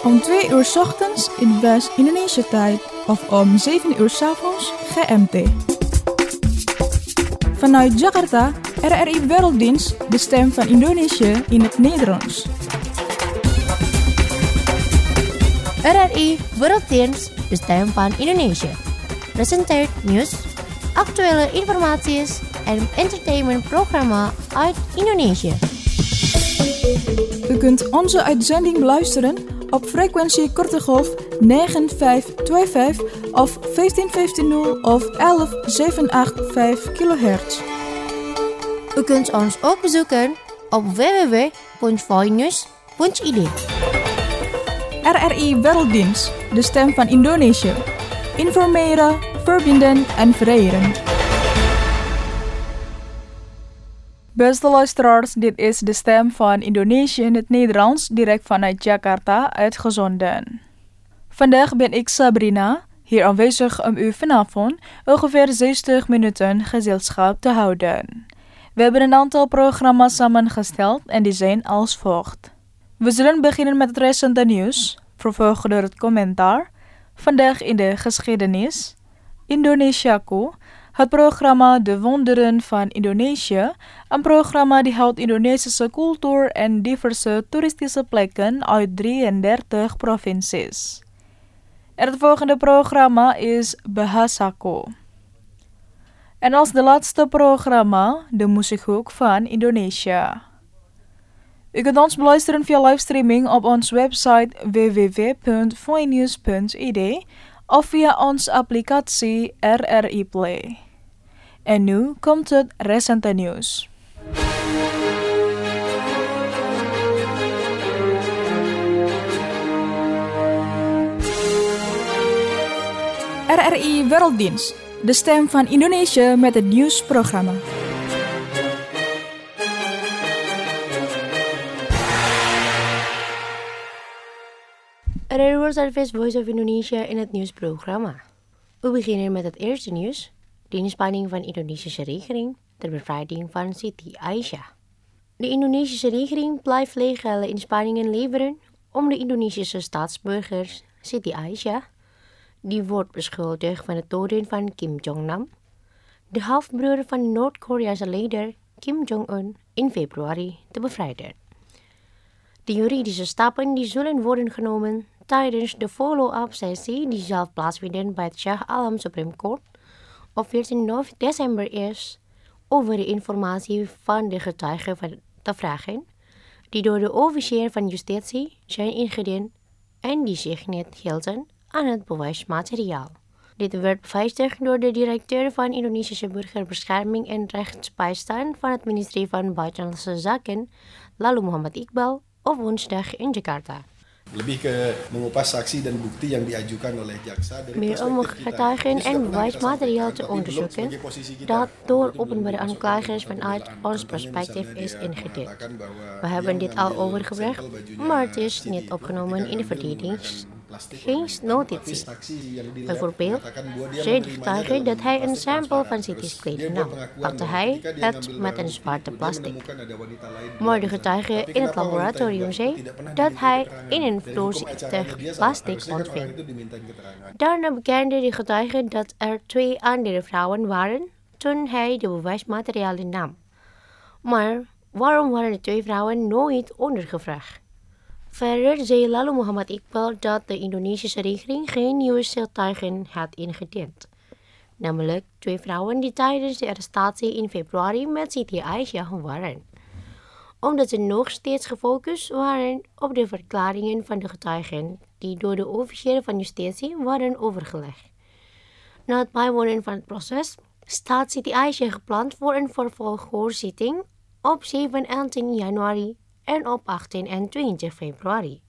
Om 2 uur 's ochtends in West-Indonesia tijd of om 7 uur 's avonds GMT. Vanuit Jakarta, RRI Werelddienst, de stem van Indonesië in het Nederlands. RRI Werelddienst, de stem van Indonesië. Presenteert nieuws, actuele informaties en entertainmentprogramma uit Indonesië. U kunt onze uitzending beluisteren op frequentie korte golf 9525 of 15150 of 11785 kHz. U kunt ons ook bezoeken op www.voinews.id. RRI Werelddienst, de stem van Indonesië. Informeren, verbinden en vereren. Beste luisteraars, dit is de stem van Indonesië in het Nederlands, direct vanuit Jakarta uitgezonden. Vandaag ben ik Sabrina, hier aanwezig om u vanavond ongeveer 60 minuten gezelschap te houden. We hebben een aantal programma's samengesteld en die zijn als volgt. We zullen beginnen met het recente nieuws, vervolgd door het commentaar, vandaag in de geschiedenis, Indonesiaku, het programma De Wonderen van Indonesië, een programma die houdt Indonesische cultuur en diverse toeristische plekken uit 33 provincies. En het volgende programma is Bahasaku. En als de laatste programma, de muziekhoek van Indonesië. U kunt ons beluisteren via livestreaming op onze website www.voinews.id of via onze applicatie RRI Play. En nu komt het recente nieuws. RRI Werelddienst, de stem van Indonesië met het nieuwsprogramma. RRI World Service Voice of Indonesia in het nieuwsprogramma. We beginnen met het eerste nieuws. De inspanning van de Indonesische regering ter bevrijding van Siti Aisyah. De Indonesische regering blijft legale inspanningen leveren om de Indonesische staatsburger Siti Aisyah, die wordt beschuldigd van het doden van Kim Jong-nam, de halfbroer van de Noord-Koreaanse leider Kim Jong-un, in februari te bevrijden. De juridische stappen die zullen worden genomen tijdens de follow-up sessie die zal plaatsvinden bij het Shah Alam Supreme Court op 14 december is over de informatie van de getuigen te vragen die door de officier van justitie zijn ingediend en die zich niet hielden aan het bewijsmateriaal. Dit werd bevestigd door de directeur van Indonesische burgerbescherming en rechtsbijstand van het ministerie van Buitenlandse Zaken, Lalu Muhammad Iqbal, op woensdag in Jakarta. Lebih ke mengupas saksi dan bukti yang diajukan oleh jaksa dari meer om getuigen en bewijsmateriaal te onderzoeken dat door openbare aanklagers vanuit ons perspectief is ingediend. We hebben dit al overgebracht, maar het is niet opgenomen in de verdedigingsnotitie. Bijvoorbeeld, zei de getuige dat hij een sample van Siti's kleding nam, pakte hij het met een zwarte plastic. Maar de getuige in het laboratorium zei dat hij in een doorzichtig plastic ontving. Daarna bekende de getuige dat er 2 andere vrouwen waren toen hij de bewijsmaterialen nam. Maar waarom waren de 2 vrouwen nooit ondergevraagd? Verder zei Lalu Muhammad Iqbal dat de Indonesische regering geen nieuwe getuigen had ingediend. Namelijk 2 vrouwen die tijdens de arrestatie in februari met Siti Aisyah waren. Omdat ze nog steeds gefocust waren op de verklaringen van de getuigen die door de officier van justitie waren overgelegd. Na het bijwonen van het proces staat Siti Aisyah gepland voor een vervolghoorzitting op 7 en 10 januari en op 18 en 20 februari.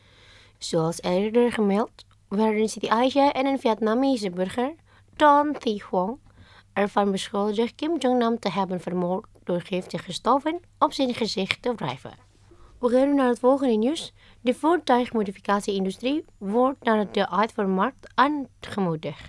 Zoals eerder gemeld, werden Siti Aisyah en een Vietnamese burger, Ton Thi Huong, ervan beschuldigd Kim Jong-nam te hebben vermoord door giftige stoffen op zijn gezicht te wrijven. We gaan naar het volgende nieuws. De voertuigmodificatie-industrie wordt naar de uitvoermarkt aangemoedigd.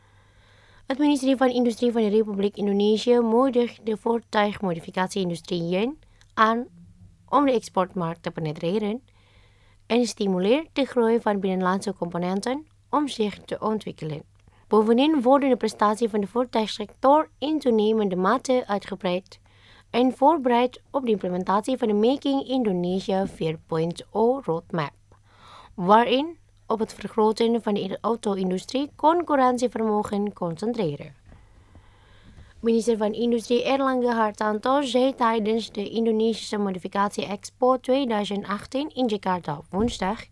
Het ministerie van Industrie van de Republiek Indonesië moedigt de voertuigmodificatie-industrie aan om de exportmarkt te penetreren en stimuleert de groei van binnenlandse componenten om zich te ontwikkelen. Bovendien worden de prestaties van de voertuigsector in toenemende mate uitgebreid en voorbereid op de implementatie van de Making Indonesia 4.0 roadmap, waarin op het vergroten van de auto-industrie concurrentievermogen concentreren. Minister van Industrie Erlangga Hartanto zei tijdens de Indonesische Modificatie Expo 2018 in Jakarta op woensdag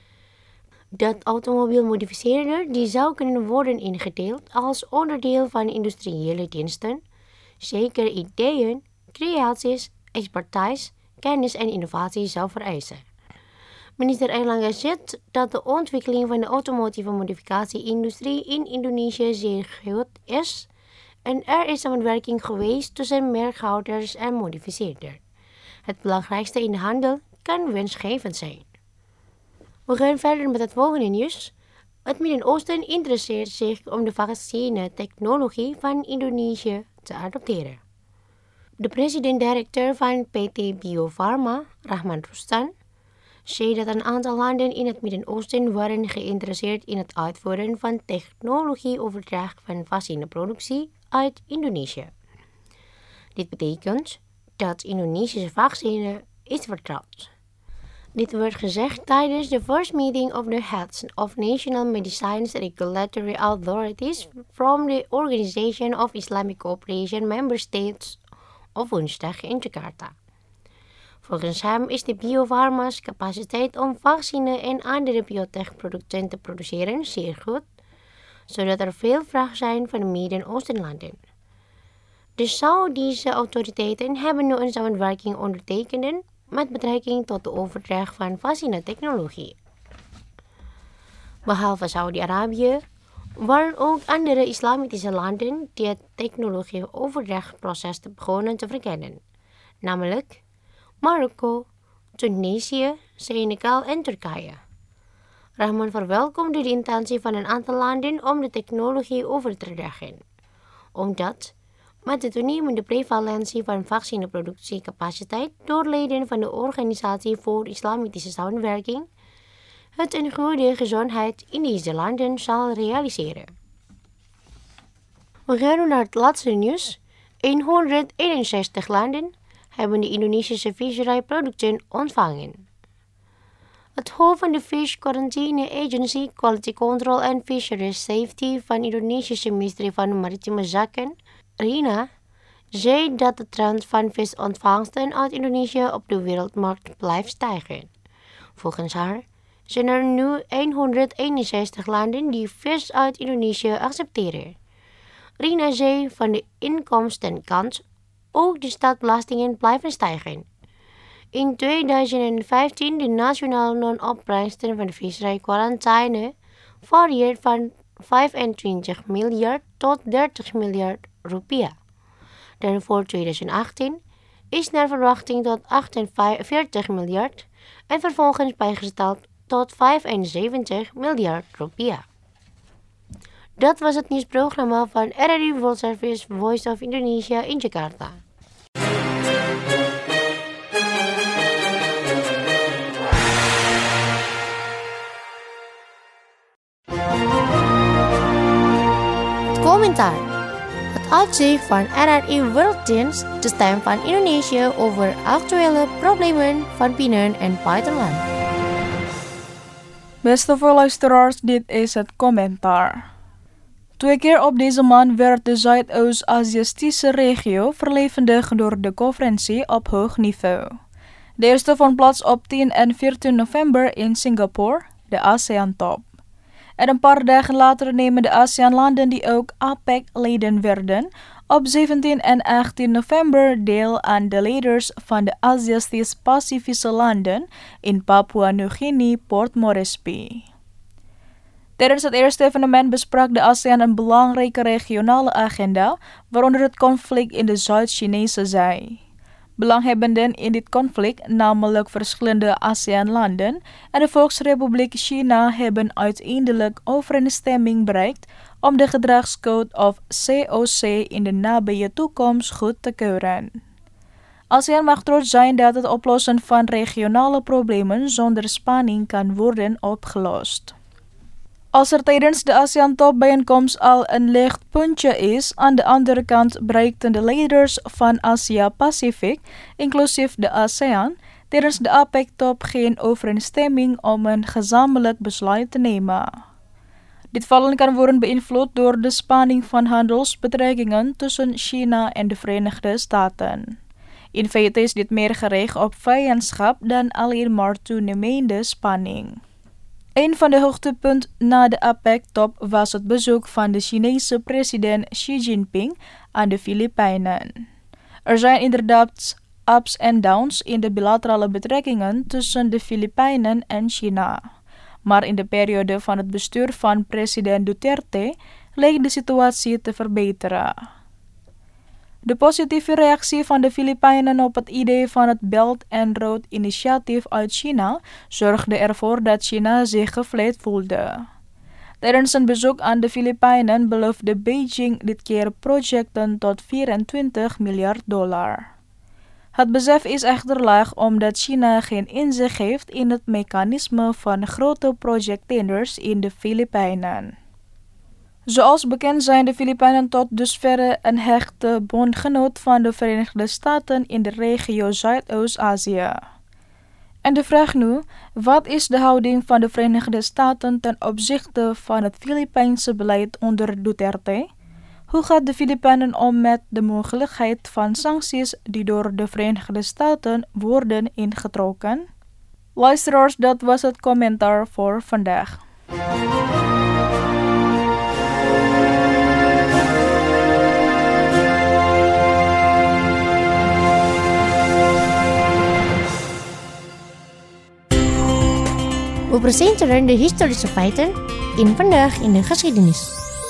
dat automobielmodificeerder die zou kunnen worden ingedeeld als onderdeel van industriële diensten, zeker ideeën, creaties, expertise, kennis en innovatie zou vereisen. Minister Erlangga zegt dat de ontwikkeling van de automotieve modificatie-industrie in Indonesië zeer groot is en er is samenwerking geweest tussen merkhouders en modificeerders. Het belangrijkste in de handel kan winstgevend zijn. We gaan verder met het volgende nieuws. Het Midden-Oosten interesseert zich om de vaccinetechnologie van Indonesië te adopteren. De president-directeur van PT Bio Farma, Rahman Rustan, zei dat een aantal landen in het Midden-Oosten waren geïnteresseerd in het uitvoeren van technologieoverdracht van vaccineproductie uit Indonesië. Dit betekent dat Indonesische vaccine is vertrouwd. Dit werd gezegd tijdens de first meeting of the heads of National Medicines Regulatory Authorities from the Organization of Islamic Cooperation Member States op woensdag in Jakarta. Volgens hem is de biofarma's capaciteit om vaccine en andere biotechproducten te produceren zeer goed, zodat er veel vraag zijn van de Midden-Oostenlanden. De Saoedische autoriteiten hebben nu een samenwerking ondertekend met betrekking tot de overdracht van vaccinetechnologie. Behalve Saudi-Arabië waren ook andere islamitische landen die het technologieoverdrachtproces begonnen te verkennen, namelijk Marokko, Tunesië, Senegal en Turkije. Rahman verwelkomde de intentie van een aantal landen om de technologie over te dragen, omdat met de toenemende prevalentie van vaccineproductiecapaciteit door leden van de Organisatie voor Islamitische Samenwerking het een goede gezondheid in deze landen zal realiseren. We gaan nu naar het laatste nieuws. 161 landen hebben de Indonesische visserijproducten ontvangen. Het hoofd van de Fish Quarantine Agency Quality Control and Fisheries Safety van het Indonesische ministerie van Maritieme Zaken, Rina, zei dat de trend van visontvangsten uit Indonesië op de wereldmarkt blijft stijgen. Volgens haar zijn er nu 161 landen die vis uit Indonesië accepteren. Rina zei van de inkomstenkant ook de staatsbelastingen blijven stijgen. In 2015 de nationale non-opbrengsten van de visserijquarantine varieert van 25 miljard tot 30 miljard rupiah. Dan voor 2018 is naar verwachting tot 48 miljard en vervolgens bijgesteld tot 75 miljard rupiah. Dat was het nieuwsprogramma van RRI World Service Voice of Indonesia in Jakarta. Commentaar. Het uitzicht van RRI Werelddienst, de stem van Indonesië over actuele problemen van binnen- en buitenland. Beste luisteraars, dit is het commentaar. 2 keer op deze maand werd de Zuidoost-Aziatische regio verlevendigd door de conferentie op hoog niveau. De eerste vond plaats op 10 en 14 november in Singapore, de ASEAN-top. En een paar dagen later nemen de ASEAN-landen die ook APEC-leden werden, op 17 en 18 november deel aan de leiders van de Aziatisch-Pacifische landen in Papua-Nieuw-Guinea, Port Moresby. Tijdens het eerste evenement besprak de ASEAN een belangrijke regionale agenda, waaronder het conflict in de Zuid-Chinese Zee. Belanghebbenden in dit conflict, namelijk verschillende ASEAN-landen en de Volksrepubliek China, hebben uiteindelijk overeenstemming bereikt om de gedragscode of COC in de nabije toekomst goed te keuren. ASEAN mag trots zijn dat het oplossen van regionale problemen zonder spanning kan worden opgelost. Als er tijdens de ASEAN-topbijeenkomst al een lichtpuntje is, aan de andere kant bereikten de leiders van Asia-Pacific, inclusief de ASEAN, tijdens de APEC-top geen overeenstemming om een gezamenlijk besluit te nemen. Dit vallen kan worden beïnvloed door de spanning van handelsbetrekkingen tussen China en de Verenigde Staten. In feite is dit meer gericht op vijandschap dan alleen maar toenemende spanning. Een van de hoogtepunten na de APEC-top was het bezoek van de Chinese president Xi Jinping aan de Filipijnen. Er zijn inderdaad ups en downs in de bilaterale betrekkingen tussen de Filipijnen en China. Maar in de periode van het bestuur van president Duterte leek de situatie te verbeteren. De positieve reactie van de Filipijnen op het idee van het Belt and Road initiatief uit China zorgde ervoor dat China zich gevleid voelde. Tijdens een bezoek aan de Filipijnen beloofde Beijing dit keer projecten tot $24 miljard. Het besef is echter laag omdat China geen inzicht heeft in het mechanisme van grote projecttenders in de Filipijnen. Zoals bekend zijn de Filipijnen tot dusverre een hechte bondgenoot van de Verenigde Staten in de regio Zuidoost-Azië. En de vraag nu, wat is de houding van de Verenigde Staten ten opzichte van het Filipijnse beleid onder Duterte? Hoe gaat de Filipijnen om met de mogelijkheid van sancties die door de Verenigde Staten worden ingetrokken? Luisteraars, dat was het commentaar voor vandaag. We presenteren de historische feiten in Vandaag in de Geschiedenis.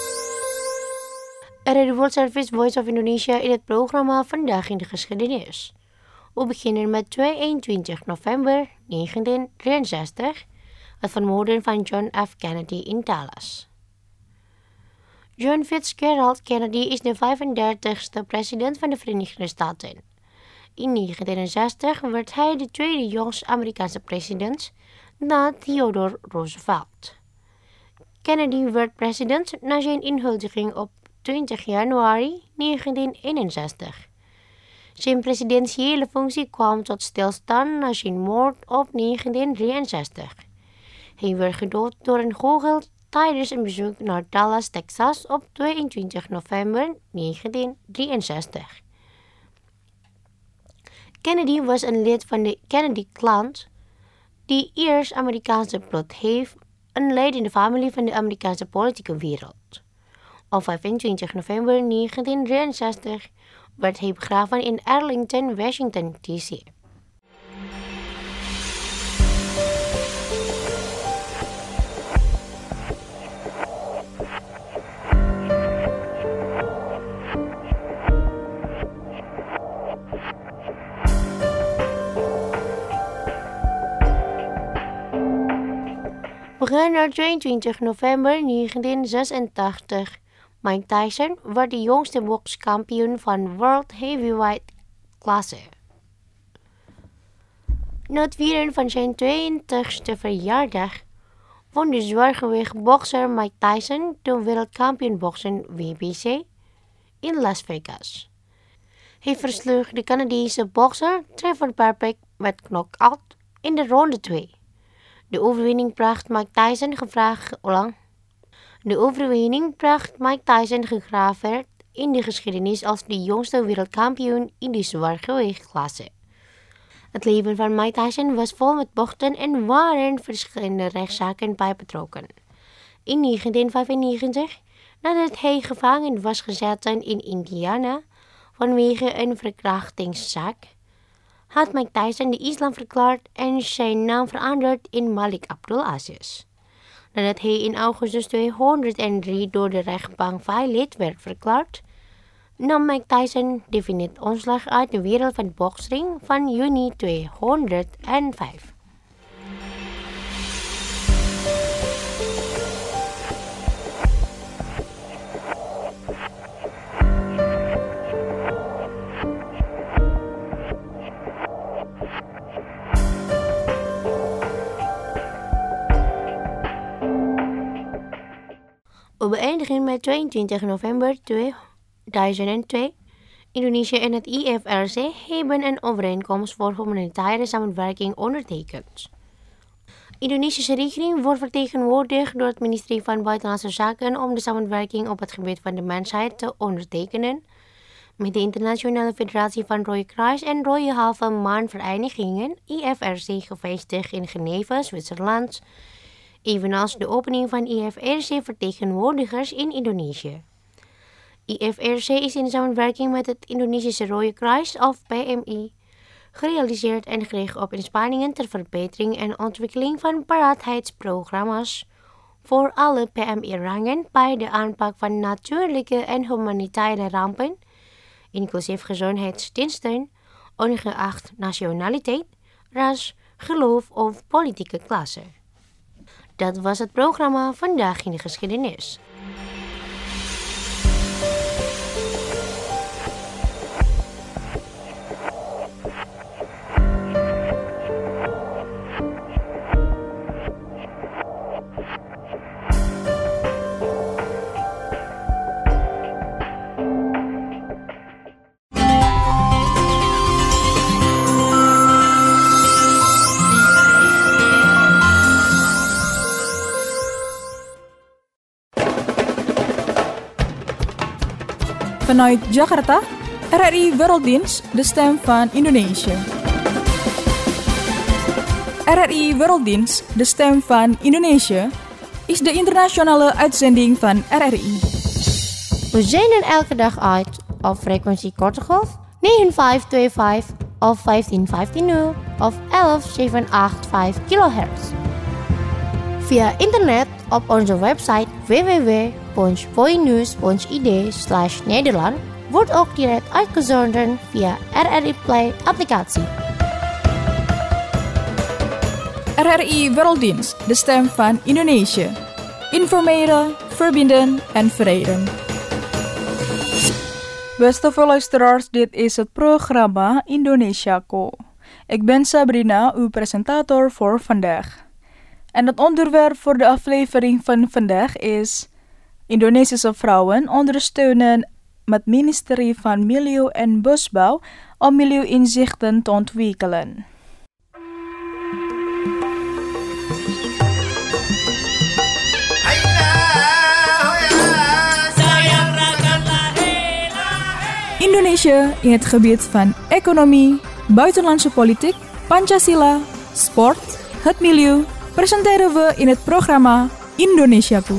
Radio World Service Voice of Indonesia in het programma Vandaag in de Geschiedenis. We beginnen met 22 november 1963, het vermoorden van John F. Kennedy in Dallas. John Fitzgerald Kennedy is de 35ste president van de Verenigde Staten. In 1960 werd hij de tweede jongste Amerikaanse president na Theodore Roosevelt. Kennedy werd president na zijn inhuldiging op 20 januari 1961. Zijn presidentiële functie kwam tot stilstand na zijn moord op 1963. Hij werd gedood door een kogel tijdens een bezoek naar Dallas, Texas op 22 november 1963. Kennedy was een lid van de Kennedy-clan, die eerst Amerikaanse bloed heeft, een leidende familie van de Amerikaanse politieke wereld. Op 25 november 1963 werd hij begraven in Arlington, Washington, D.C. Begin naar 22 november 1986. Mike Tyson werd de jongste bokskampioen van World Heavyweight klasse. Na het vieren van zijn 22e verjaardag won de zwaargewichtbokser Mike Tyson de wereldkampioen boksen WBC in Las Vegas. Hij versloeg de Canadese bokser Trevor Parpek met knockout in de ronde 2. De overwinning bracht Mike Tyson gegraveerd in de geschiedenis als de jongste wereldkampioen in de zwaargewichtklasse. Het leven van Mike Tyson was vol met bochten en waren verschillende rechtszaken bij betrokken. In 1995, nadat hij gevangen was gezet in Indiana vanwege een verkrachtingszaak, had Mike Tyson de islam verklaard en zijn naam veranderd in Malik Abdul Aziz. Nadat hij in augustus 2003 door de rechtbank failliet werd verklaard, nam Mike Tyson definitief ontslag uit de wereld van boksing van juni 2005. We beëindigen met 22 november 2002. Indonesië en het IFRC hebben een overeenkomst voor humanitaire samenwerking ondertekend. De Indonesische regering wordt vertegenwoordigd door het ministerie van Buitenlandse Zaken om de samenwerking op het gebied van de mensheid te ondertekenen met de Internationale Federatie van Rode Kruis en Rode Halve Maan Verenigingen, IFRC, gevestigd in Geneve, Zwitserland, evenals de opening van IFRC-vertegenwoordigers in Indonesië. IFRC is in samenwerking met het Indonesische Rode Kruis of PMI gerealiseerd en gericht op inspanningen ter verbetering en ontwikkeling van paratheidsprogramma's voor alle PMI-rangen bij de aanpak van natuurlijke en humanitaire rampen, inclusief gezondheidsdiensten, ongeacht nationaliteit, ras, geloof of politieke klasse. Dat was het programma Vandaag in de Geschiedenis. Vanuit Jakarta, RRI Werelddienst, de stem van Indonesië. RRI Werelddienst, de stem van Indonesië, is de internationale uitzending van RRI. We zenden elke dag uit op frequentie korte golf 9525 of 15150 of 11785 kHz. Via internet op onze website www.boynews.id/Nederland wordt ook direct uitgezonden via RRI Play applicatie. RRI Werelddienst, de stem van Indonesië. Informeren, verbinden en verenigen. Beste luisteraars, dit is het programma Indonesiaku. Ik ben Sabrina, uw presentator voor vandaag. En het onderwerp voor de aflevering van vandaag is Indonesische vrouwen ondersteunen het ministerie van Milieu en Bosbouw om milieuinzichten te ontwikkelen. Indonesië in het gebied van economie, buitenlandse politiek, Pancasila, sport, het milieu presenteren we in het programma Indonesiaku.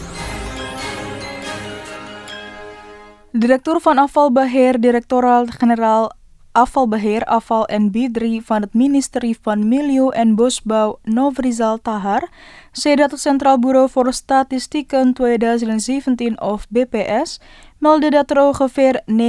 Directeur van afvalbeheer, Directoraat-Generaal Afvalbeheer, Afval en B3 van het ministerie van Milieu en Bosbouw, Nofrizal Tahar, zei dat het Centraal Bureau voor Statistieken 2017 of BPS meldde dat er ongeveer 69,6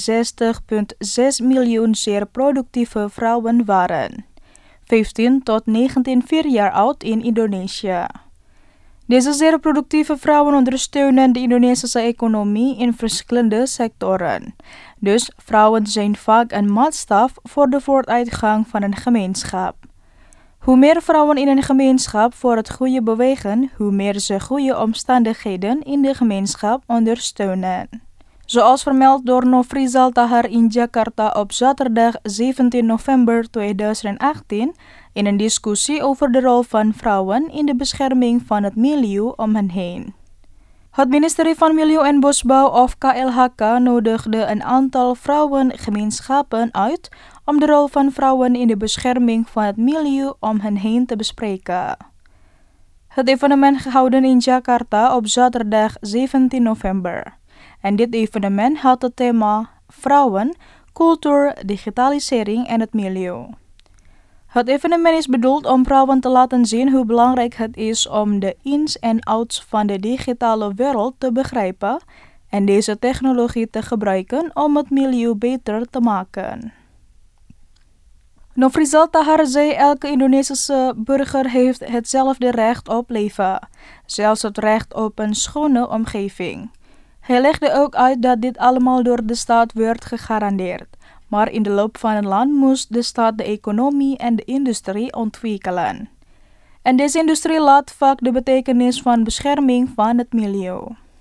miljoen zeer productieve vrouwen waren, 15 tot 19 jaar oud in Indonesië. Deze zeer productieve vrouwen ondersteunen de Indonesische economie in verschillende sectoren. Dus vrouwen zijn vaak een maatstaf voor de vooruitgang van een gemeenschap. Hoe meer vrouwen in een gemeenschap voor het goede bewegen, hoe meer ze goede omstandigheden in de gemeenschap ondersteunen. Zoals vermeld door Nofrizal Tahar in Jakarta op zaterdag 17 november 2018 in een discussie over de rol van vrouwen in de bescherming van het milieu om hen heen. Het ministerie van Milieu en Bosbouw of KLHK nodigde een aantal vrouwengemeenschappen uit om de rol van vrouwen in de bescherming van het milieu om hen heen te bespreken. Het evenement gehouden in Jakarta op zaterdag 17 november. En dit evenement had het thema Vrouwen, Cultuur, Digitalisering en het Milieu. Het evenement is bedoeld om vrouwen te laten zien hoe belangrijk het is om de ins en outs van de digitale wereld te begrijpen en deze technologie te gebruiken om het milieu beter te maken. Nofrizal Tahar zei: elke Indonesische burger heeft hetzelfde recht op leven, zelfs het recht op een schone omgeving. Hij legde ook uit dat dit allemaal door de staat werd gegarandeerd, maar in de loop van het land moest de staat de economie en de industrie ontwikkelen. En deze industrie laat vaak de betekenis van bescherming van het milieu.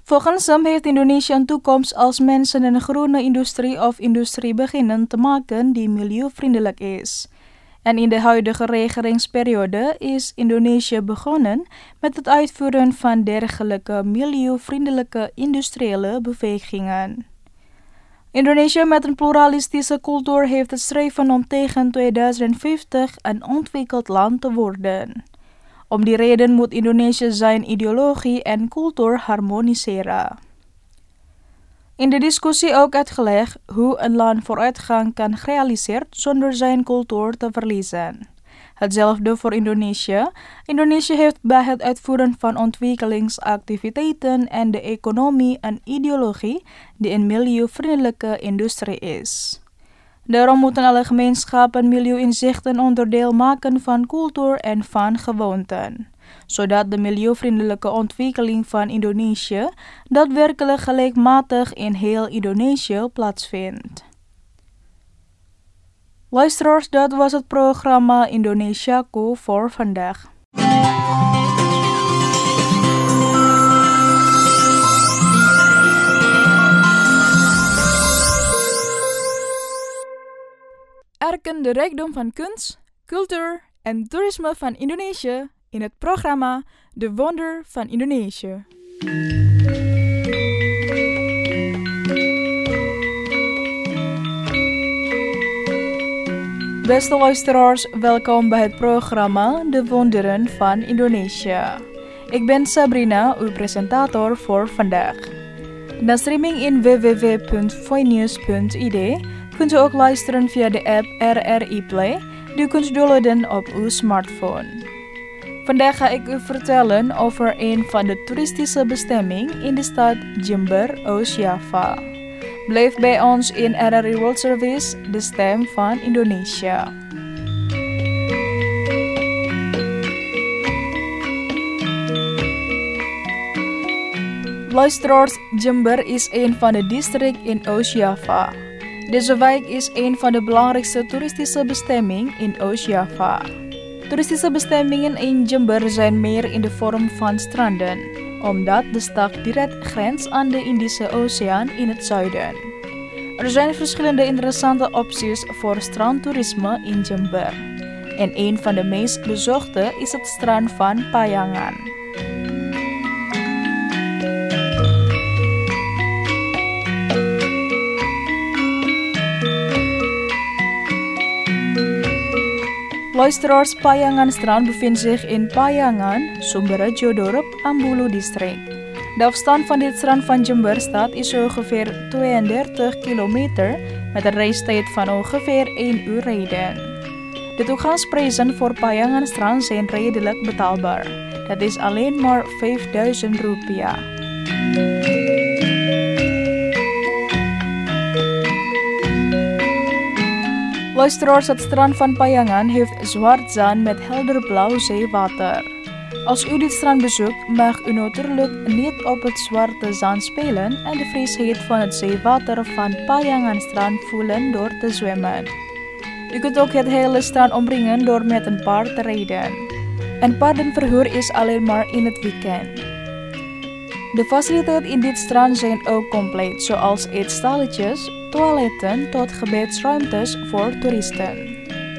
Volgens hem heeft Indonesië een toekomst als mensen een groene industrie of industrie beginnen te maken die milieuvriendelijk is. En in de huidige regeringsperiode is Indonesië begonnen met het uitvoeren van dergelijke milieuvriendelijke industriële bewegingen. Indonesië met een pluralistische cultuur heeft het streven om tegen 2050 een ontwikkeld land te worden. Om die reden moet Indonesië zijn ideologie en cultuur harmoniseren. In de discussie ook uitgelegd hoe een land vooruitgang kan realiseren zonder zijn cultuur te verliezen. Hetzelfde voor Indonesië. Indonesië heeft bij het uitvoeren van ontwikkelingsactiviteiten en de economie een ideologie die een milieuvriendelijke industrie is. Daarom moeten alle gemeenschappen milieuinzichten onderdeel maken van cultuur en van gewoonten, zodat de milieuvriendelijke ontwikkeling van Indonesië daadwerkelijk gelijkmatig in heel Indonesië plaatsvindt. Luisteraars, dat was het programma Indonesiaku voor vandaag. Erken de rijkdom van kunst, cultuur en toerisme van Indonesië in het programma De Wonder van Indonesië. Beste luisteraars, welkom bij het programma De Wonderen van Indonesië. Ik ben Sabrina, uw presentator voor vandaag. Na streaming in www.voinews.id kunt u ook luisteren via de app RRI Play, die u kunt downloaden op uw smartphone. Vandaag ga ik u vertellen over een van de toeristische bestemmingen in de stad Jember, Oost-Java. Blijf bij ons in RRI World Service, de stem van Indonesië. Luisteraars, Jember is een van de districten in Oost-Java. Deze wijk is een van de belangrijkste toeristische bestemmingen in Oost-Java. Toeristische bestemmingen in Jember zijn meer in de vorm van stranden, omdat de stad direct grenst aan de Indische Oceaan in het zuiden. Er zijn verschillende interessante opties voor strandtoerisme in Jember. En een van de meest bezochte is het strand van Payangan. Luisteraars, Payangan strand bevindt zich in Payangan, Sumberjodorp, Ambulu district. De afstand van dit strand van Jember stad is ongeveer 32 kilometer met een reistijd van ongeveer 1 uur rijden. De toegangsprijzen voor Payangan strand zijn redelijk betaalbaar. Dat is alleen maar 5.000 rupiah. Luisteraars, het strand van Payangan heeft zwart zand met helderblauw zeewater. Als u dit strand bezoekt, mag u natuurlijk niet op het zwarte zand spelen en de frisheid van het zeewater van Payangan strand voelen door te zwemmen. U kunt ook het hele strand omringen door met een paard te rijden. Een paardenverhuur is alleen maar in het weekend. De faciliteiten in dit strand zijn ook compleet, zoals eetstalletjes, toiletten tot gebedsruimtes voor toeristen.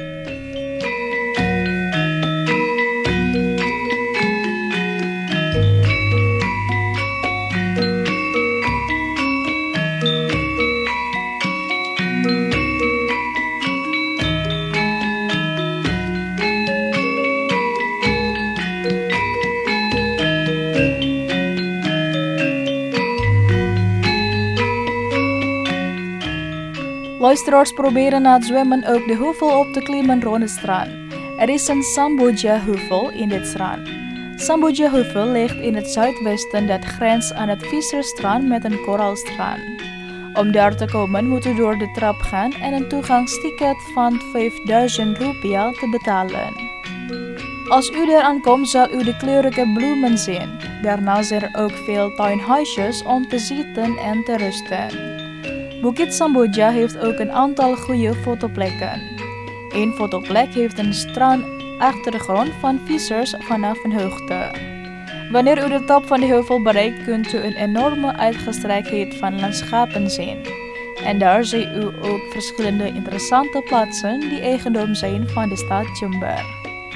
Luisteraars proberen na het zwemmen ook de heuvel op te klimmen rond het strand. Er is een Samboja-heuvel in dit strand. Samboja-heuvel ligt in het zuidwesten dat grenst aan het vissersstrand met een koraalstrand. Om daar te komen moet u door de trap gaan en een toegangsticket van 5.000 rupiah te betalen. Als u daar aankomt zal u de kleurrijke bloemen zien. Daarnaast zijn er ook veel tuinhuisjes om te zitten en te rusten. Bukit Samboja heeft ook een aantal goede fotoplekken. Eén fotoplek heeft een strandachtergrond van vissers vanaf een hoogte. Wanneer u de top van de heuvel bereikt, kunt u een enorme uitgestrektheid van landschappen zien. En daar ziet u ook verschillende interessante plaatsen die eigendom zijn van de stad Jember.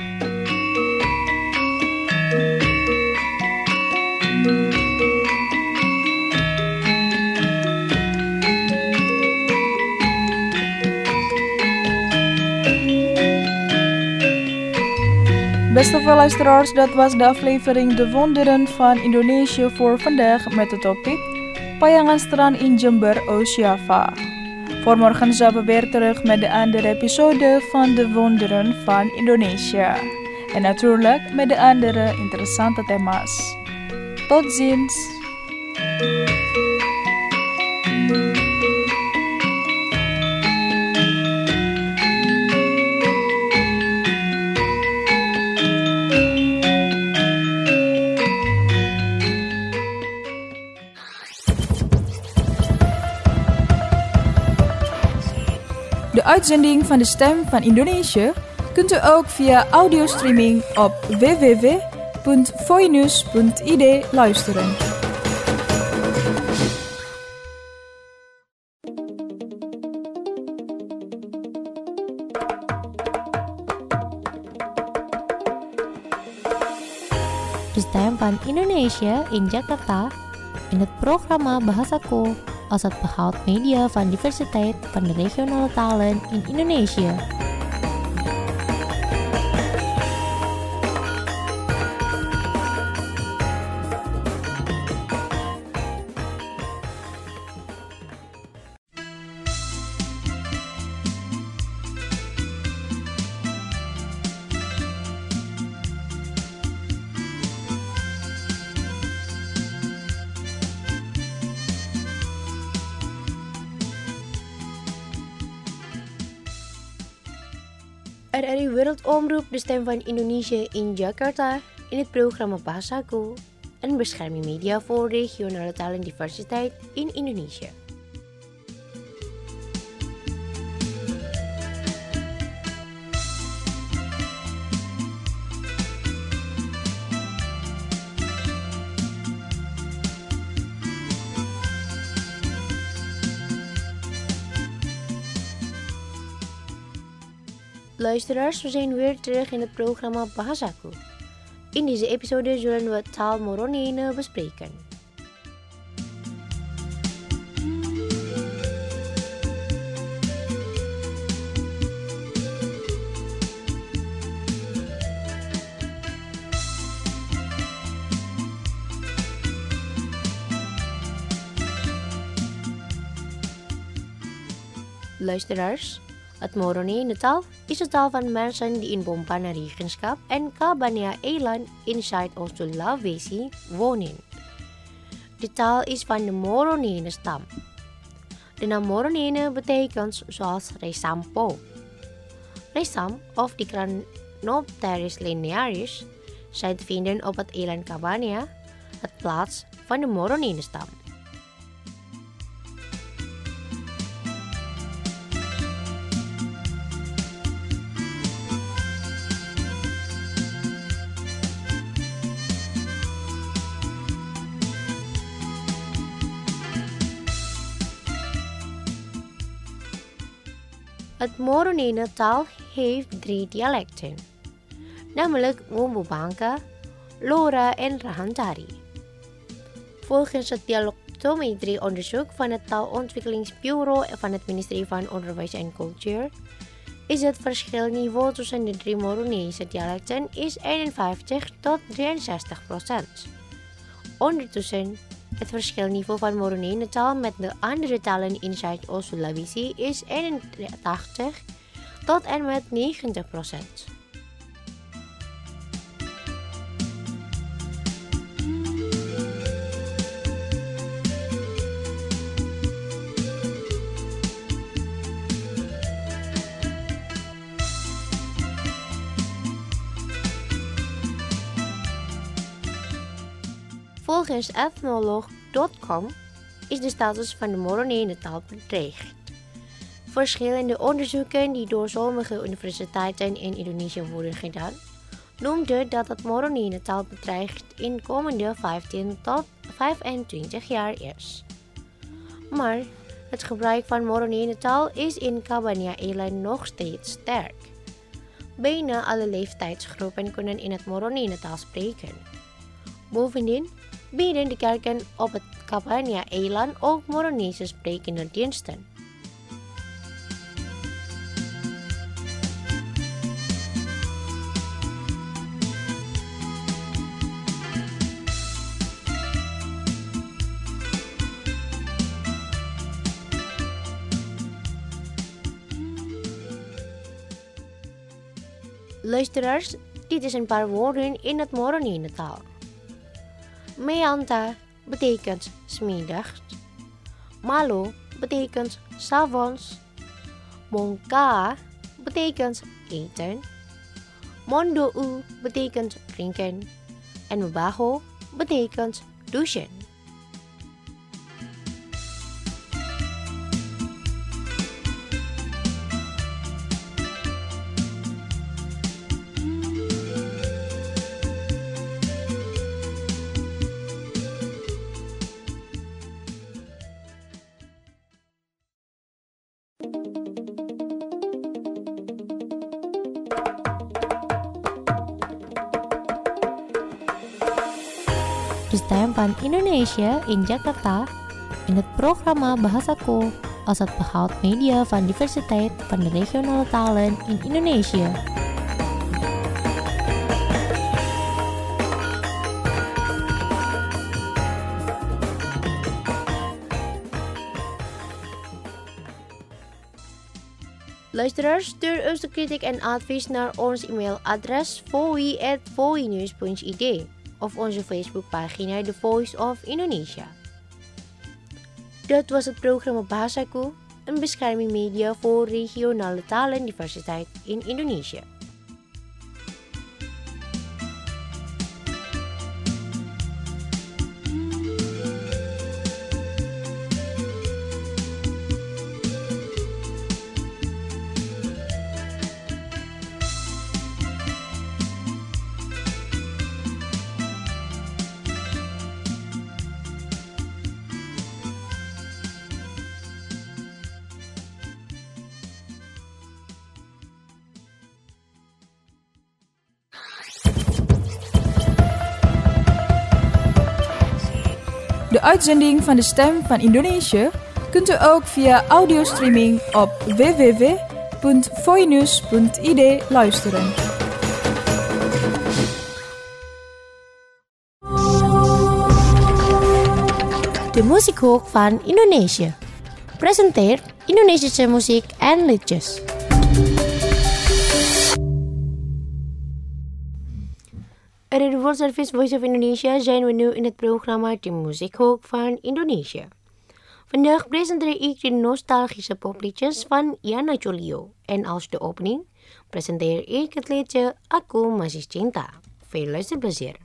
Beste luisteraars, dat was de aflevering De Wonderen van Indonesië voor vandaag met het topic Payangan Strand in Jember, Oost-Java. Voor morgen zijn we weer terug met de andere episode van De Wonderen van Indonesië. En natuurlijk met de andere interessante thema's. Tot ziens! De uitzending van de Stem van Indonesië kunt u ook via audiostreaming op www.voinews.id luisteren. De Stem van Indonesië in Jakarta in het programma Bahasaku als het behoud media van diversiteit van de regionale talen in Indonesië. RRI Wereldomroep, de Stem van Indonesië in Jakarta, in het programma Bahasaku, en bescherming media voor regionale talendiversiteit in Indonesië. Luisteraars, we zijn weer terug in het programma Bahasaku. In deze episode zullen we taal Moronene bespreken. Luisteraars, het Moronene taal is de taal van mensen die in Bompana Regenschap en Kabanea-eiland in Zuidoost-Sulawesi wonen. De taal is van de Moronene stam. De naam Moronene betekent zoals Resampo. Resam of Dicranopteris linearis zijn te vinden op het eiland Kabanea, het plaats van de Moronene stam. Het Moronene taal heeft 3 dialecten, namelijk Wombobangka, Lora en Rahantari. Volgens het dialectometrie-onderzoek van het Taalontwikkelingsbureau van het ministerie van Onderwijs en Cultuur is het verschilniveau tussen de 3 Moronese dialecten is 51 tot 63%. Ondertussen, het verschilniveau van Moronene taal met de andere talen in Zuidoost-Sulawesi is 81 tot en met 90%. Volgens ethnoloog.com is de status van de Moronene taal bedreigd. Verschillende onderzoeken die door sommige universiteiten in Indonesië worden gedaan, noemde dat het Moroni-Natal bedreigd in komende 15 tot 25 jaar is. Maar het gebruik van Moroni-Natal is in Kabanja-Eiland nog steeds sterk. Bijna alle leeftijdsgroepen kunnen in het Moroni-Natal spreken. Bovendien bieden de kerken op het Kabanja-Eiland ook Moronese sprekende diensten. Luisteraars, dit is een paar woorden in het Moroni-Natal. Meanta betekent 's middags. Malo betekent 's avonds. Mongka betekent eten. Mondou betekent drinken. En Mabaho betekent douchen. De Stem van Indonesia in Jakarta in het programma Bahasaku als het behoud media van diversiteit van de regionale talen in Indonesië. Luisteraars, stuur ons de kritiek en advies naar ons e-mailadres voi@voinews.id of onze Facebookpagina The Voice of Indonesia. Dat was het programma Bahasaku, een bescherming media voor regionale talendiversiteit in Indonesië. De uitzending van de Stem van Indonesië kunt u ook via audiostreaming op www.voinews.id luisteren. De muziekhoek van Indonesië presenteert Indonesische muziek en liedjes. Uit de World Service Voice of Indonesia zijn we nu in het programma De Muziekhoek van Indonesië. Vandaag presenteer ik de nostalgische popliedjes van Yana Julio. En als de opening presenteer ik het liedje Aku Masih Cinta. Veel luisterplezier.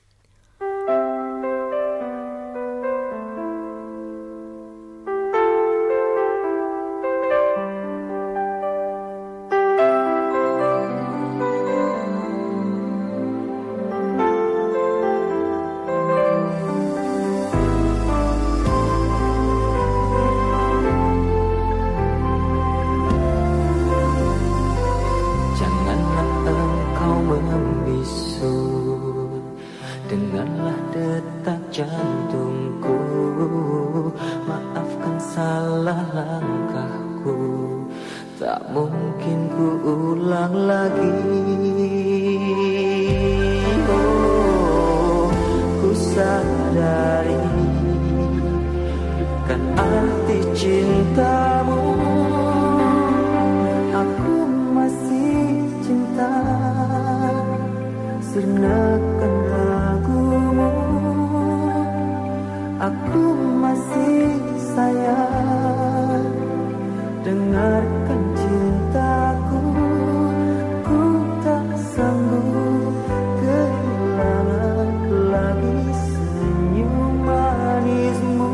Tak mungkin ku ulang lagi. Oh, ku sadari kan arti cintamu. Aku masih cinta, sirnakan lagumu. Aku masih sayang, dengarkan cintaku. Ku tak sanggup kehilangan lagi senyum manismu.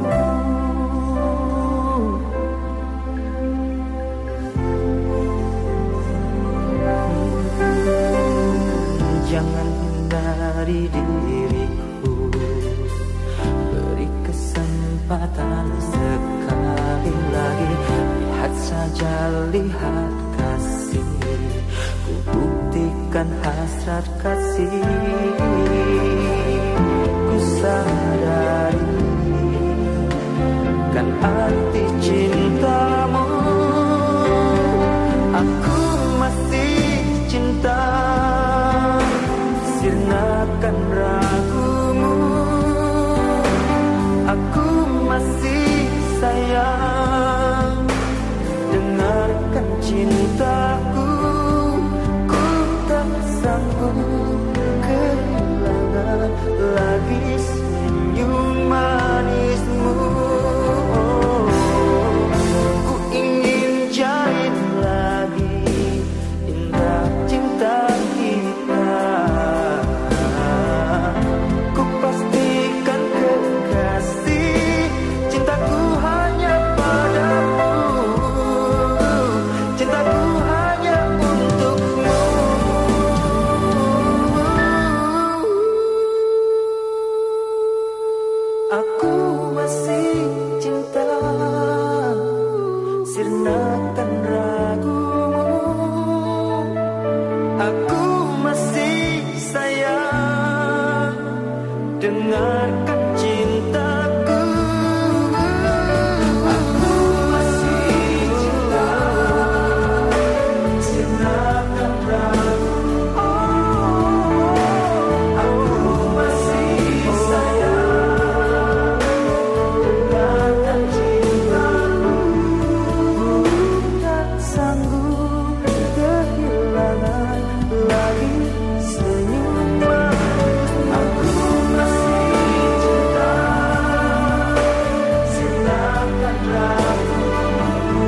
Jangan dari diriku. Beri kesempatan sekali lagi, lihat saja, lihat kasih, ku buktikan hasrat kasih. Ku sadari kan arti cintamu, aku masih cinta, sirnakan ragumu. Aku masih sayang, dengarkan cintaku. Ku tak sanggup kehilangan lagi senyum manismu. Ku ingin jalin lagi indah cinta kita. Ku pastikan kekasih, cintaku hanya padamu, cintaku hanya untukmu. Aku masih cinta, sirnakan ragumu. Aku masih sayang, dengarkan cintaku. Aku masih cinta, sirnakan ragumu. Aku masih sayang, dengarkan cintaku. Ku tak sanggup kehilangan lagi senyum manis. Aku masih cinta, sirnakan ragumu.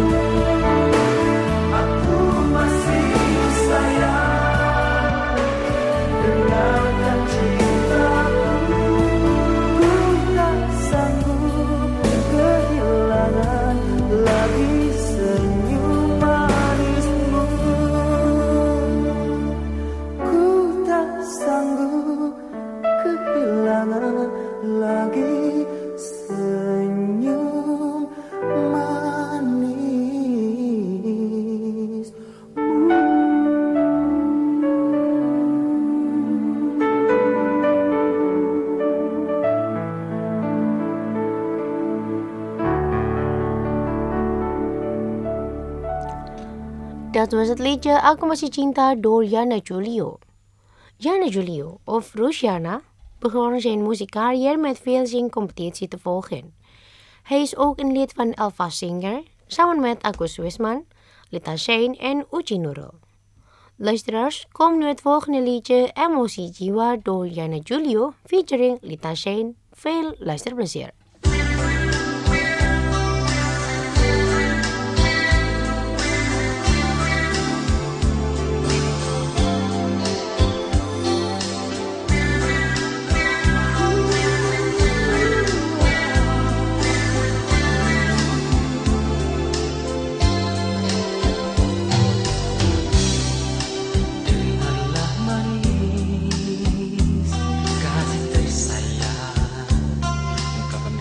Aku masih sayang, dengarkan cintaku. Ku tak sanggup kehilangan lagi senyum manismu. Ku tak sanggup kehilangan lagi senyum manis. Dat was het liedje Aku Masih Cinta door Yana Julio. Yana Julio, of Rosjana, begon zijn muziekcarrière met veel zingcompetitie te volgen. Hij is ook een lid van Alpha Singer, samen met Agus Wisman, Lita Shane en Uji Nurul. Luisteraars, kom nu het volgende liedje Emosi Jiwa door Yana Julio featuring Lita Shane. Veel luisterplezier. Dengarlah manis kasih tersayang, ungkapan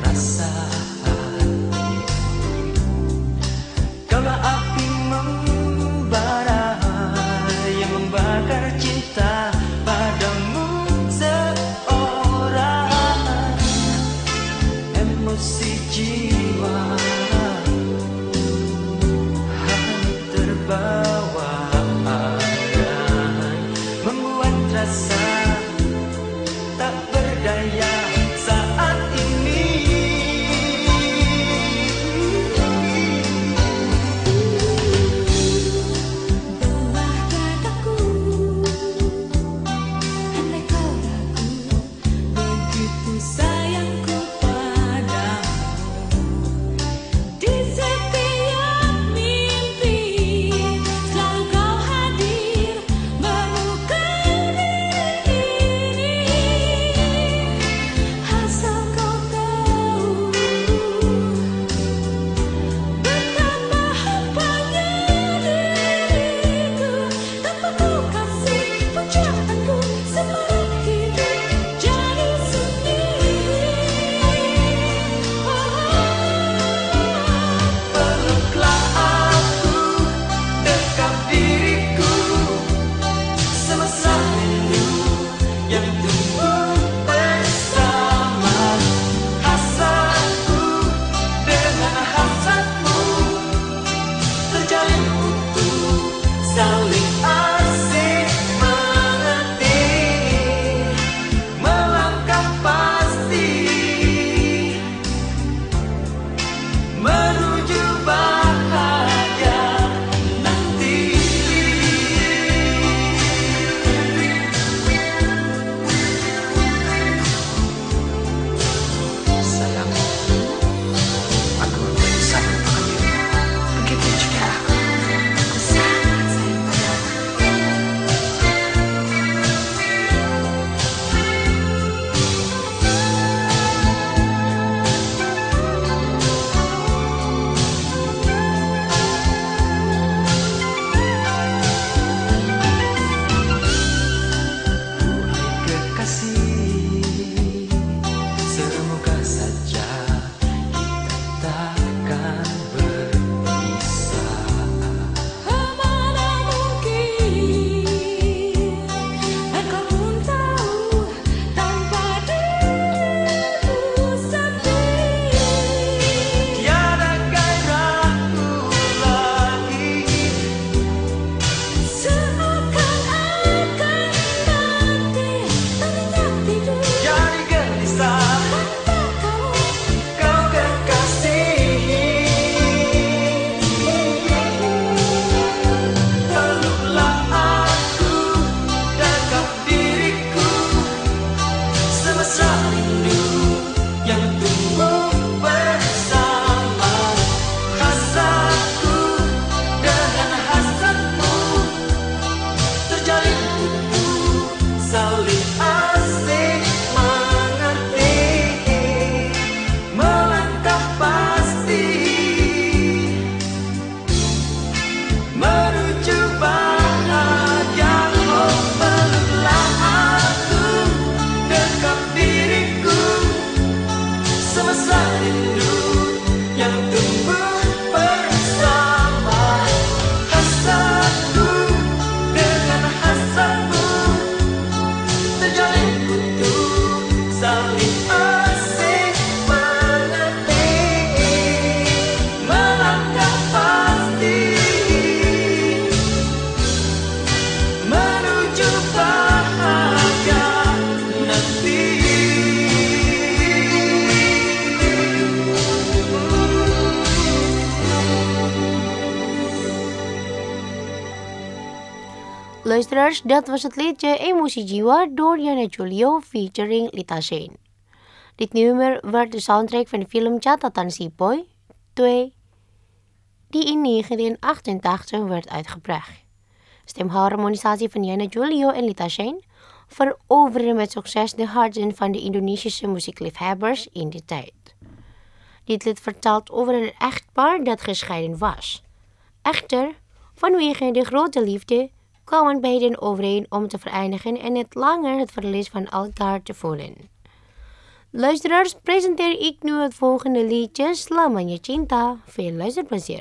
Luisteraars, dat was het liedje Emotie Jiwa door Yana Julio featuring Lita Shane. Dit nummer werd de soundtrack van de film Catatan Si Boy 2, die in 1988 werd uitgebracht. Stemharmonisatie van Yana Julio en Lita Shane veroverde met succes de harten van de Indonesische muziekliefhebbers in die tijd. Dit lied vertelt over een echtpaar dat gescheiden was. Echter, vanwege de grote liefde kwamen beiden overeen om te vereenigen en niet langer het verlies van elkaar te voelen. Luisteraars, presenteer ik nu het volgende liedje, Selamanya Cinta. Veel luisterplezier.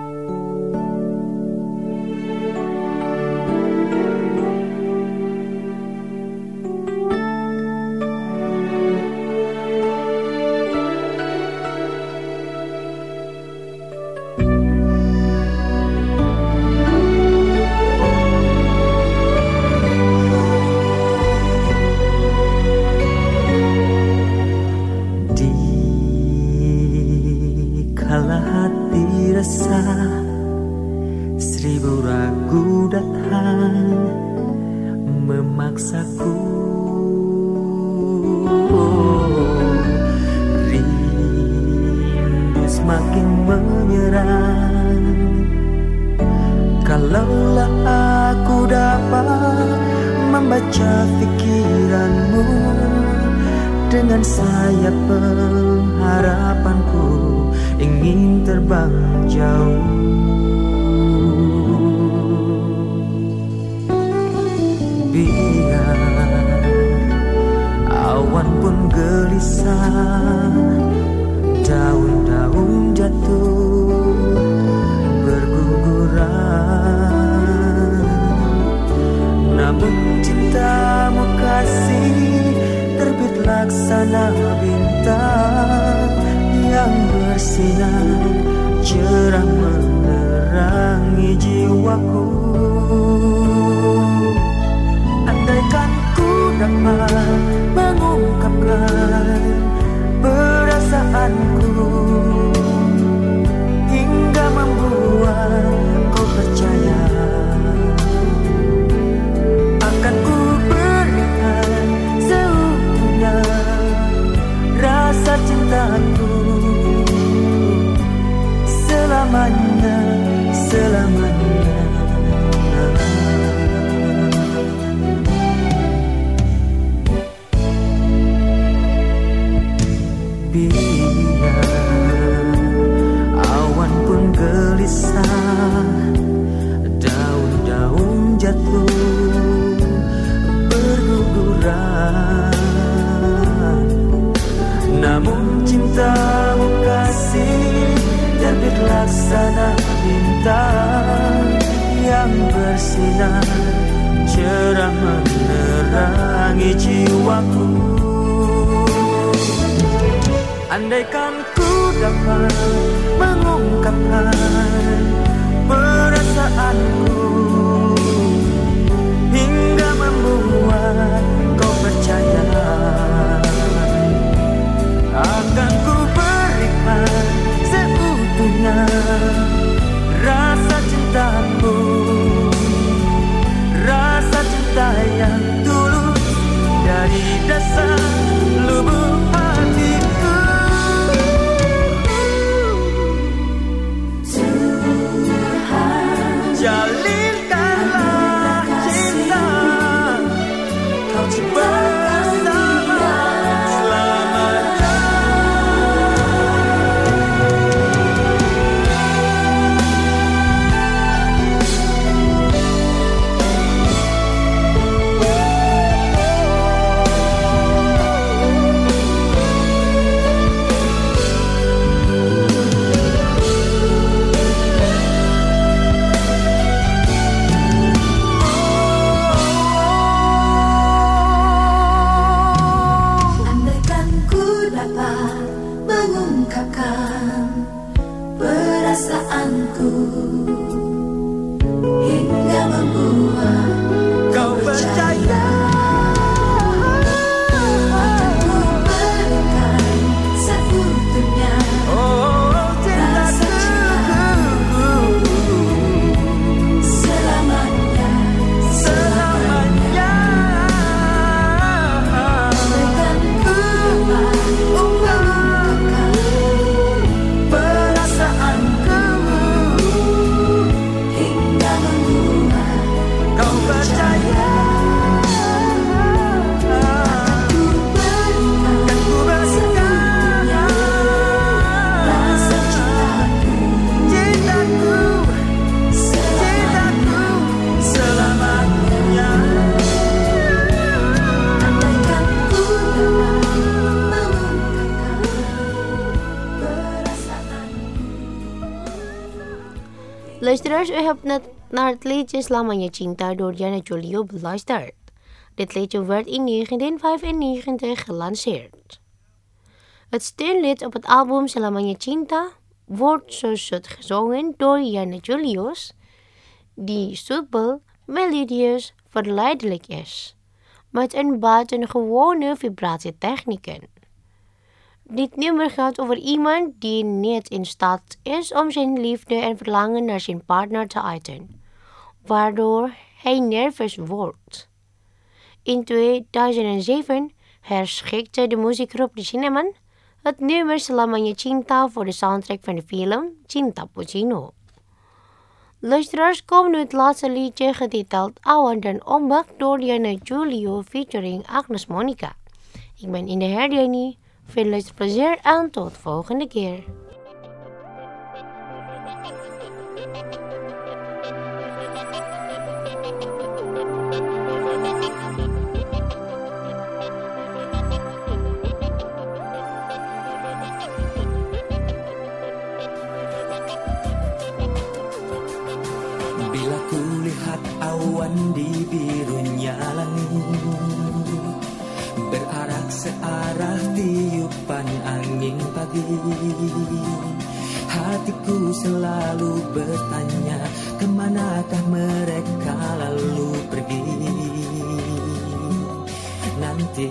Seribu ragu datang memaksaku, rindu semakin menyerang. Kalaulah aku dapat membaca pikiranmu, dengan sayap pengharapanku ingin terbang jauh. Biar awan pun gelisah, daun-daun jatuh berguguran, namun cintamu kasih terbit laksana bintang yang bersinar cerah menerangi jiwaku. Andaikan ku dapat mengungkapkan perasaanku hingga membuat kau percaya, akan ku berikan seutuhnya rasa cintaku selamanya, selamanya. Biar awan pun gelisah, daun-daun jatuh berguguran, namun cintamu kasih terbit laksana bintang yang bersinar cerah menerangi jiwaku. Andaikan ku dapat mengungkapkan perasaanku hingga membuat kau percaya, akan ku berikan seutuhnya rasa cintaku, rasa cinta yang tulus dari dasar lubuk hatiku. Jalinkanlah cinta kau bersama selamanya. perasaanku hingga membuat kau percaya. Akan ku berikan seutuhnya rasa cintaku selamanya. Luisteraars, u hebt net naar het liedje Selamanya Cinta door Yana Julio beluisterd. Dit liedje werd in 1995 gelanceerd. Het steunlied op het album Selamanya Cinta wordt zo zoet gezongen door Yana Julius, die soepel, melodieus, verleidelijk is, met een buitengewone vibratietechnieken. Dit nummer gaat over iemand die niet in staat is om zijn liefde en verlangen naar zijn partner te uiten, waardoor hij nerveus wordt. In 2007 herschikte de muziekgroep De Cinnamon het nummer Selamanya Cinta voor de soundtrack van de film Cinta Puccino. Luisteraars, komen nu het laatste liedje getiteld Awan dan Ombak door Yana Julio featuring Agnes Monica. Ik ben Indah Herdiani. Veel luisterplezier en tot volgende keer. Bila kulihat awan di birunya langit, berarak searah tiupan angin pagi, hatiku selalu bertanya, kemanakah mereka lalu pergi nanti.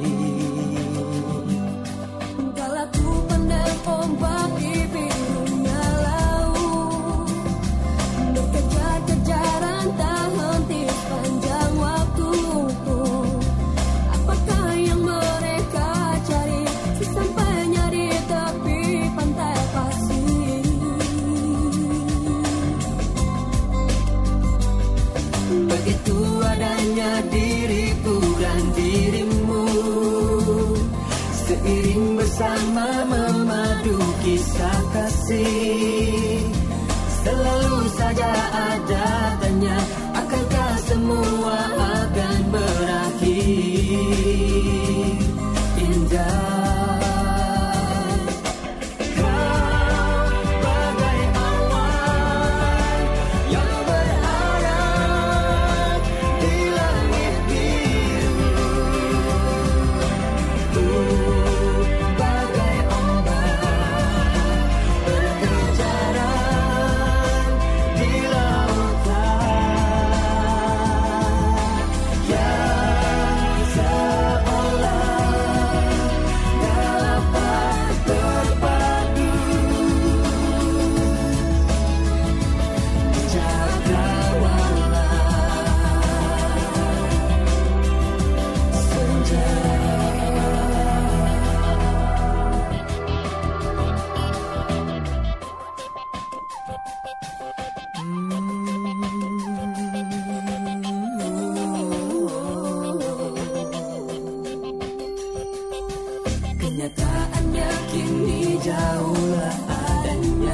Kala ku pandang ombak di birunya laut, berkejar-kejaran tak henti sepanjang waktu. Apakah yang mereka cari sesampainya di tepi pantai pasir? Begitu adanya diriku dan dirimu, seiring bersama memadu kisah kasih. Selalu saja ada tanya, akankah semua akan berakhir indah? Kau bagai awan yang berada di langit biru, bagai ombak berkejaran di lautan, yang seolah dapat berpadu di cakrawala senja. Kenyataannya kini jauhlah adanya,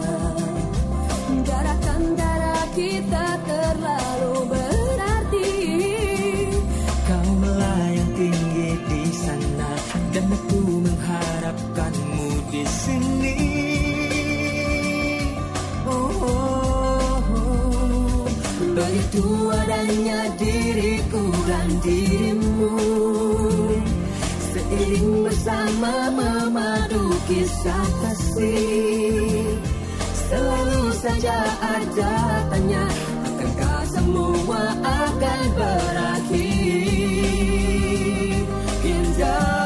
jarak antara kita terlalu berarti. Kau melayang tinggi di sana dan aku mengharapkanmu di sini. Begitu adanya diriku dan dirimu, seiring bersama memadu kisah kasih. Selalu saja ada tanya, akankah semua akan berakhir indah?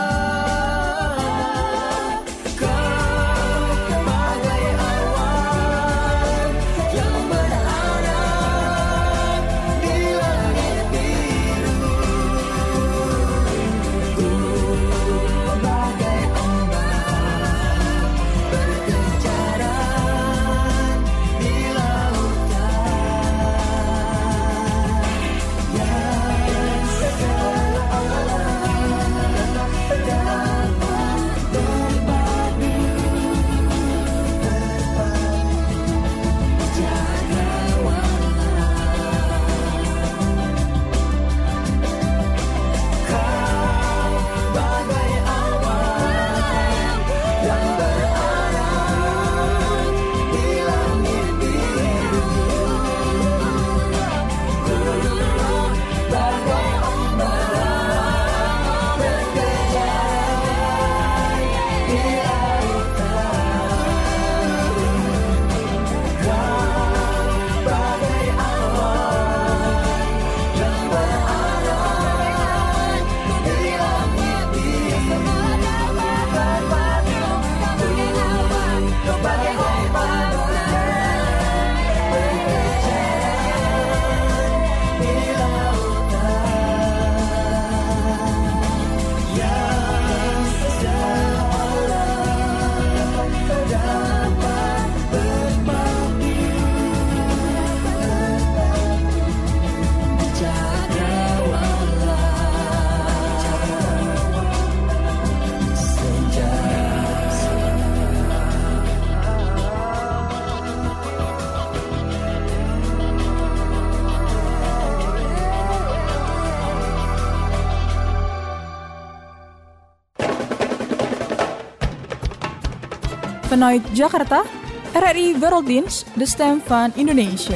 Kau bagai awan yang berada di langit biru, bagai ombak berkejaran di lautan, yang seolah Vanuit Jakarta, RRI Werelddienst, de stem van Indonesië.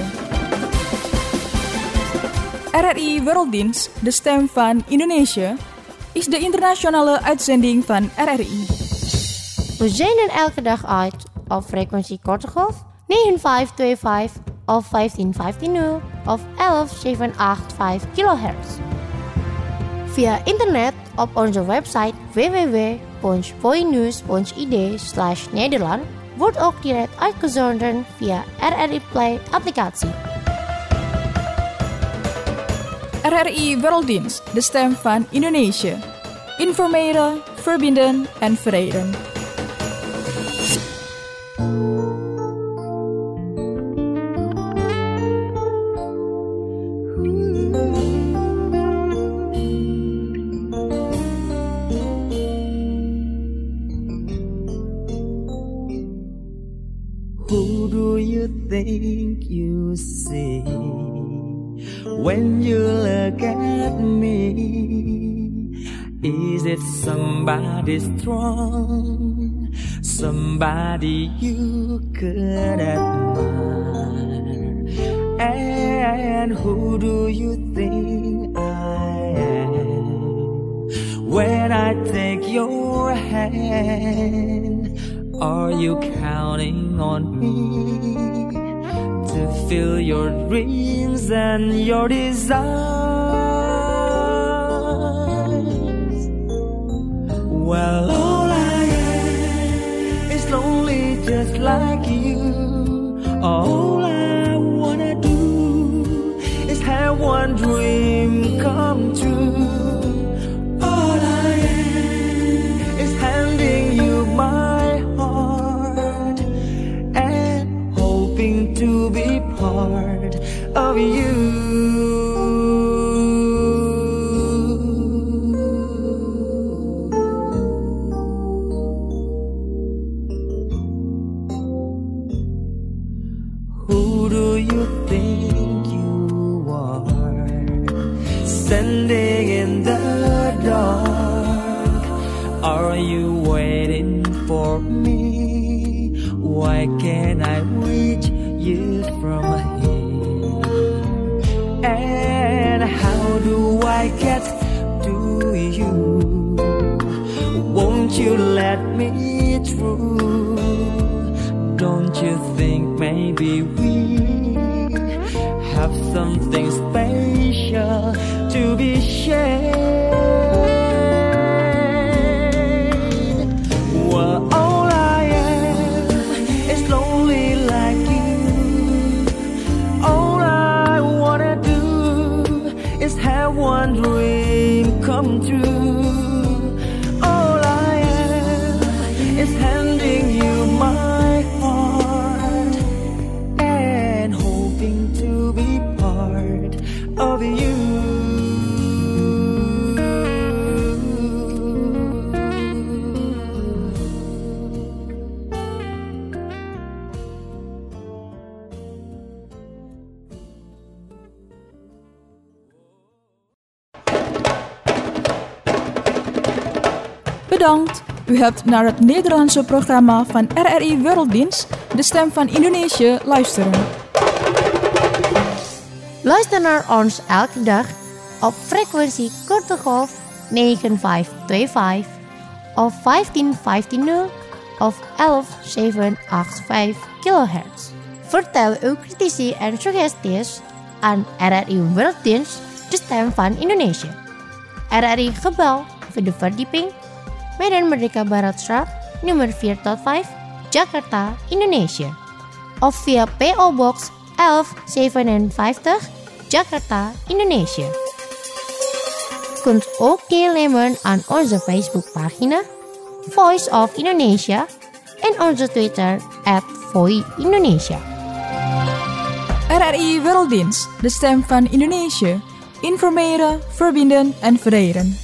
RRI Werelddienst, de stem van Indonesië, is de internationale uitzending van RRI. We zenden elke dag uit op frequentie korte golf 9525 of 15150 of 11785 kHz. Via internet op onze website www.poinews.id/Nederland wordt ook direct uitgezonden via RRI Play applicatie. RRI Werelddienst, de stem van Indonesië. Informeren, verbinden en verenigen. Who do you think you see when you look at me? Is it somebody strong, somebody you could admire? And who do you think I am when I take your hand? Are you counting on me to fill your dreams and your desires? Well, all I am is lonely just like you. All I wanna do is have one dream come true. All I am is handing you my heart and hoping to be part of you. Who do you think you are, standing in the dark? Are you waiting for me? Why can't I reach you from here? And how do I get to you? Won't you let me through? Don't you think maybe we have something special to be shared? Well, all I am is lonely like you. All I wanna do is have one dream come true. All I am is handing you my heart and hoping to be part of you. Bedankt. U hebt naar het Nederlandse programma van RRI Werelddienst, de stem van Indonesië, luisteren. Luister naar ons elke dag op frequentie korte golf 9525 of 15150 of 11785 kHz. Vertel uw critici en suggesties aan RRI Werelddienst, de stem van Indonesië. RRI Gebouw, de verdieping, Medan Merdeka Baratstraat, nummer 4-5, Jakarta, Indonesië. Of via PO Box 1157, Jakarta, Indonesië. Kunt ook deelnemen aan onze Facebookpagina Voice of Indonesia en onze Twitter @VoiIndonesia. RRI Werelddienst, de stem van Indonesië. Informeren, verbinden en verenigen.